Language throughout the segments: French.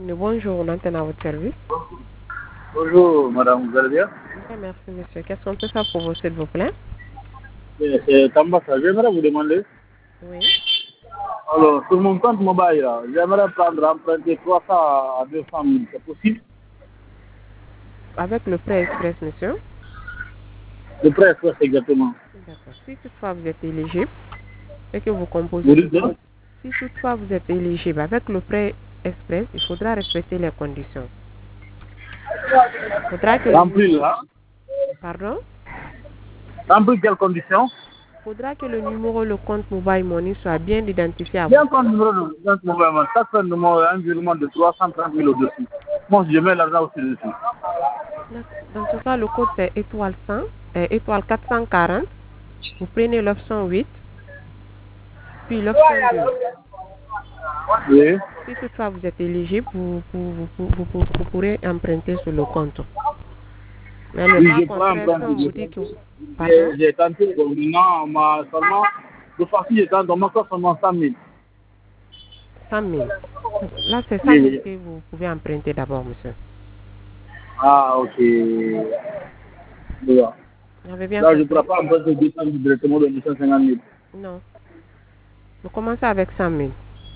Bonjour, on antenne à votre service. Bonjour madame, vous allez bien? Bien, merci monsieur. Qu'est-ce qu'on peut faire pour vous, s'il vous plaît? C'est Tambassa. J'aimerais vous demander, Oui. alors sur mon compte mobile, là, j'aimerais prendre emprunter 300 à 200 000, c'est possible? Avec le prêt express, monsieur. Le prêt, c'est exactement. D'accord. Si toutefois vous êtes éligible et que vous composez Vous le dites ça? code, si toutefois vous êtes éligible avec le prêt express, il faudra respecter les conditions. Il faudra que le Remplir numéro... là. Pardon? Remplir quelles conditions? Il faudra que le numéro, le compte mobile money soit bien identifié à vous. Bien qu'on numéro de compte mobile, chaque fin de mois, un virement de 330 000 au-dessus. Moi, je mets l'argent aussi dessus. D'accord. Dans ce cas, le code c'est étoile 100, étoile 440. Vous prenez l'option 8, puis l'option 2. Oui. Si toutefois vous êtes éligible, vous pourrez emprunter sur le compte. Mais le Oui, cas je prends contraire, si empreinte. on vous dit que... Pardon? J'ai tenté, donc maintenant, seulement, de façon, j'ai tenté, on m'a seulement 100 000. 100 000. Là, c'est 100 Oui, 000 oui. que vous pouvez emprunter d'abord, monsieur. Ah, ok. Voilà. Vous avez bien Là, je ne pourrais compris? pas emprunter 200 000 directement de 250 000. Non. Vous commencez avec 100 000.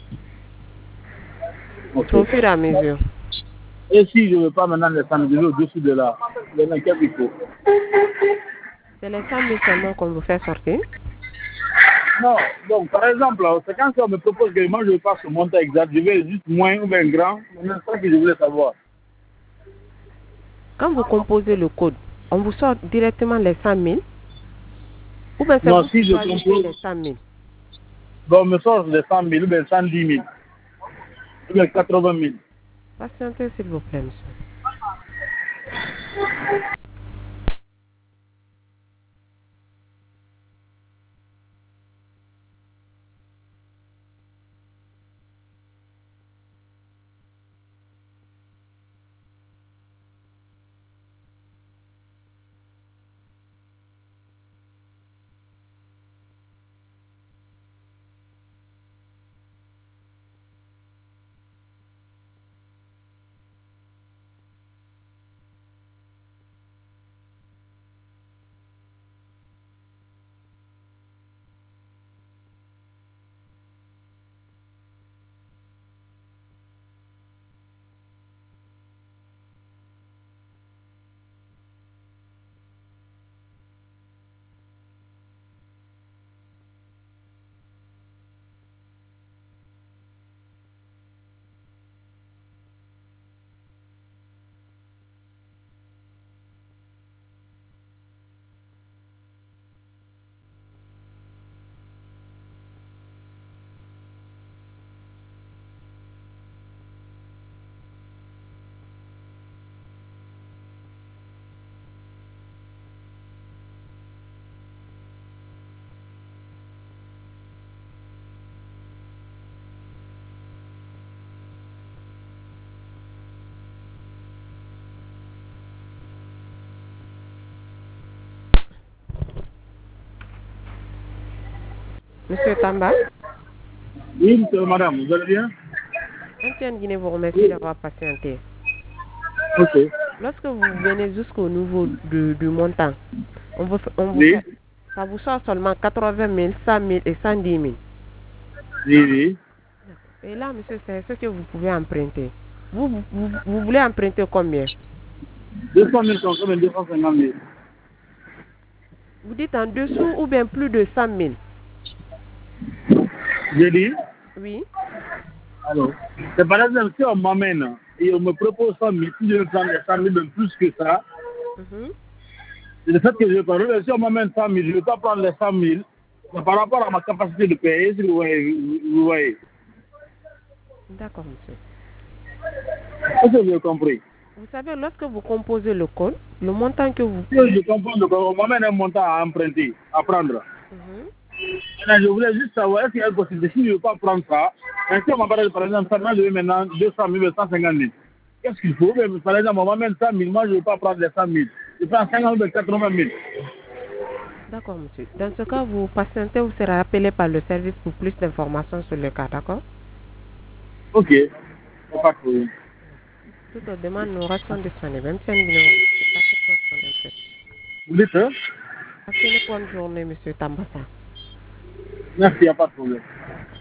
Ok. C'est au fur et à mesure. Et si je ne veux pas maintenant les 100 000, je veux au-dessus de là. Maintenant, qu'est-ce qu'il faut? C'est les 100 000 seulement qu'on vous fait sortir. Non, donc par exemple, c'est quand on me propose que moi je ne veux pas ce montant exact, je vais juste moins ou bien grand, c'est ça que je voulais savoir. Quand vous composez le code, on vous sort directement les 100 000. Ou bien c'est Non, vous si qui je choisissez compose, les 100 000. bon, on me sort les 100 000 ou bien 110 000, ou bien 80 000. Patientez, s'il vous plaît, monsieur. Monsieur Tamba, Oui, madame, vous allez bien? MTN Guinée vous remercie d'avoir patienté. Ok. Lorsque vous venez jusqu'au niveau du montant, Oui, ça vous sort seulement 80 000, 100 000 et 110 000. oui, oui. Et là, monsieur, c'est ce que vous pouvez emprunter. Vous voulez emprunter combien? 200 000 comme ça, mais 250 000. Vous dites en dessous ou bien plus de 100 000? J'ai dit, Oui. alors, c'est par exemple, si on m'amène et on me propose 100 000, si je veux prendre les 100 000, même plus que ça, Mhm. c'est le fait que je veux pas. Si on m'amène 100 000, je ne veux pas prendre les 100 000, c'est par rapport à ma capacité de payer, si vous voyez. Vous voyez. D'accord, monsieur. Est-ce que vous avez compris? Vous savez, lorsque vous composez le code, le montant que vous... Si je comprends, donc on m'amène un montant à emprunter, à prendre. Mhm. Maintenant, je voulais juste savoir, est-ce qu'il y a une possibilité, si je ne veux pas prendre ça, mais si on m'appelle par exemple, ça, moi je veux maintenant 200 000, 150 000. Qu'est-ce qu'il faut? Mais, par exemple, on m'amène 100 000, moi je ne veux pas prendre les 100 000. Je prends 50 000, 80 000. D'accord, monsieur. Dans ce cas, vous patientez, vous serez appelé par le service pour plus d'informations sur le cas, d'accord? Ok, c'est pas de problème. Toutes nos demandes nous restent disponibles. Même si un numéro. Vous dites, hein? Passez une bonne journée, monsieur Tambassa. Merci, il n'y a pas de problème.